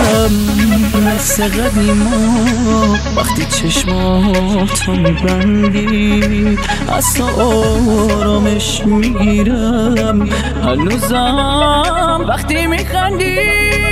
مثل قدیما وقتی چشماتو میبندی اصلا آرامش میگیرم هنوزم وقتی میخندی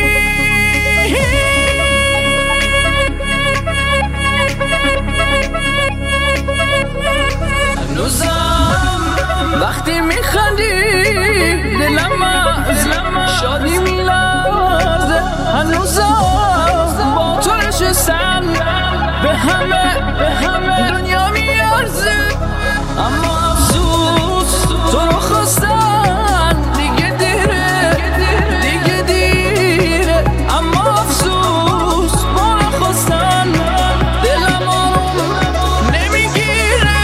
وقتی میخندی دلم از شادی میلرزه هنوزم با تو نشستم به همه دنیا میارزه اما افسوس تو رو خواستن دیگه دیره اما افسوس ما رو خواستن دلم آروم نمیگیره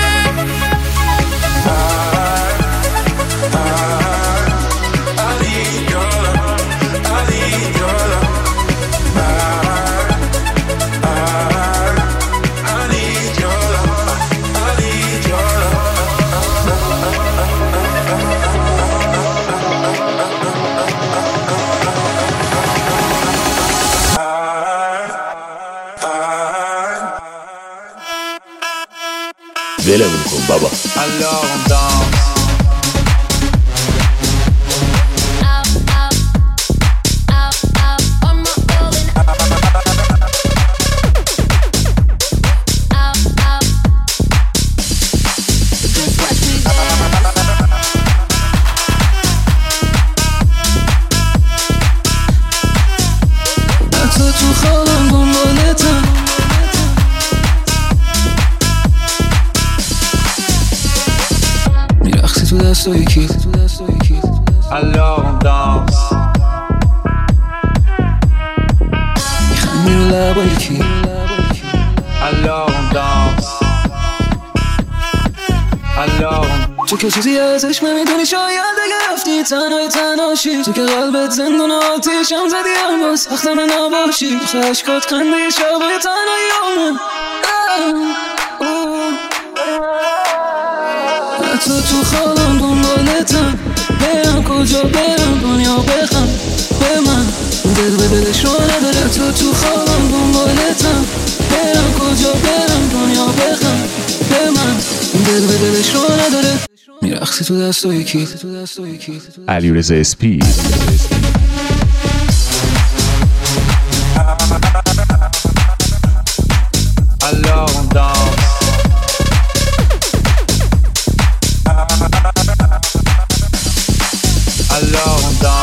ولمون کن بابا. تو خوابم دنبالتم میرخصی تو دستای کیل الان دانس میخندی رو لبای کیل الان دانس الان تو که چیزی ازش نمیدونی شاید دیگه رفتی تنهاشی تو که قلبت زندون آتیشم زدی اما سختم نباشی خشکات خنده شبای تنهاییامه تو خوابم دنبالتم برم کجا برم دنیا بخم به من دل به دلش رو نداره تو خوابم دنبالتم برم کجا برم دنیا بخم به من دل به دلش رو نداره میرخصی تو دستای کیل علیرضا اسپی الان دانس الان دانس